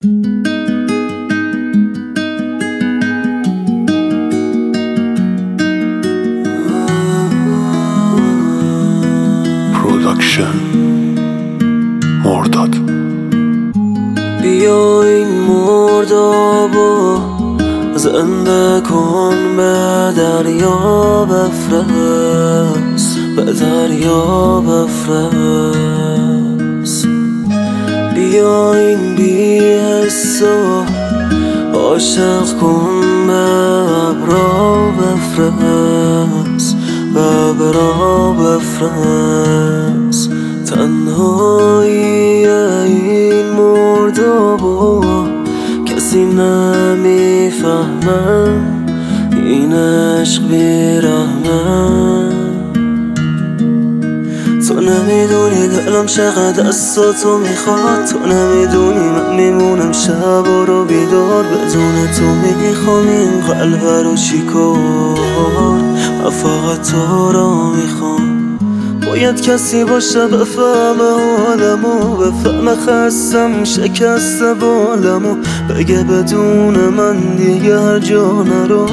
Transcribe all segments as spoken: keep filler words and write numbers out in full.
پروداکشن مرداد. بیا این مردابو زنده کن، به دریا بفرست، به دریا بفرست. بیا این بی حسو عاشق کن، به ابرا بفرست، به ابرا بفرست. تنهایی این مردابو کسی نمیفهمه، این عشق بیرحمه. تو نمیدونی دلم چقدر دستاتو میخواد، تو نمیدونی من میمونم شب رو بیدار بدون تو. میخوام این قلب رو چیکار، من فقط تو رو میخوام. باید کسی باشه بفهمه حالمو، بفهمه خستم شکسته بالمو، بگه بدون من دیگه هر جا نرو.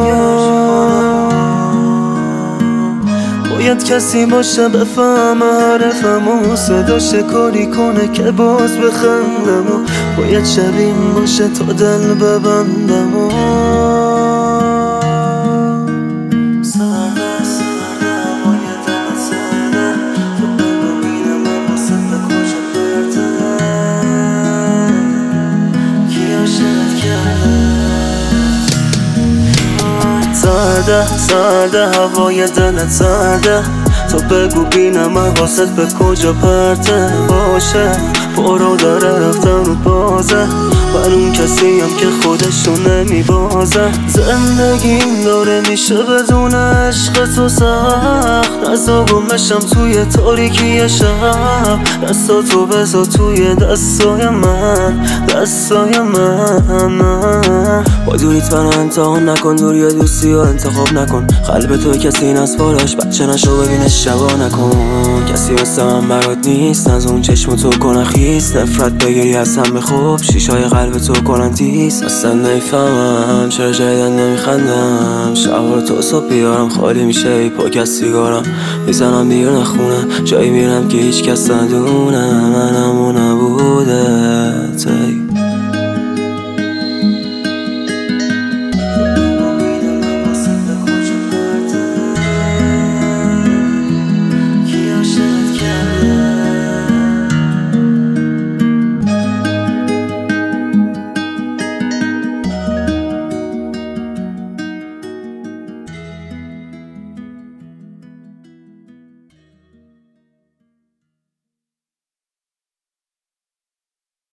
باید کسی باشه بفهمه حرفمو، صدا شکاری کنه که باز بخندمو. باید شبیم باشه تا دل ببندمو. سرده سرده هوای دلت سرده، تو بگو بینم حواست به کجا پرته باشه. برو داره رفتن رو بازه، من اون کسیم که خودشو نمیبازه. زندگیم داره میشه بدون عشق تو سخت، نزا گمشم توی تاریکی شب. دستاتو بذار توی دستای من، دستای من. با دوریت من امتحان نکن، دوری دوستی رو انتخاب نکن. قلب تو کسی نسپارش، بچه نشو ببینش شبا نکن. کسی مثل من برات نیست، از اون چشم تو کنه خیست. نفرت بگیری از هم خوب، شیشای قلب تو کنن تیز. اصلا نمیفهمم چرا جدیدن نمیخندم، شب رو تو صبح بیارم خالی میشه ای پاک از سیگارم. میزنم بیرون خونه، جایی میرم که هیچ کس ندونه، منم اون نبوده.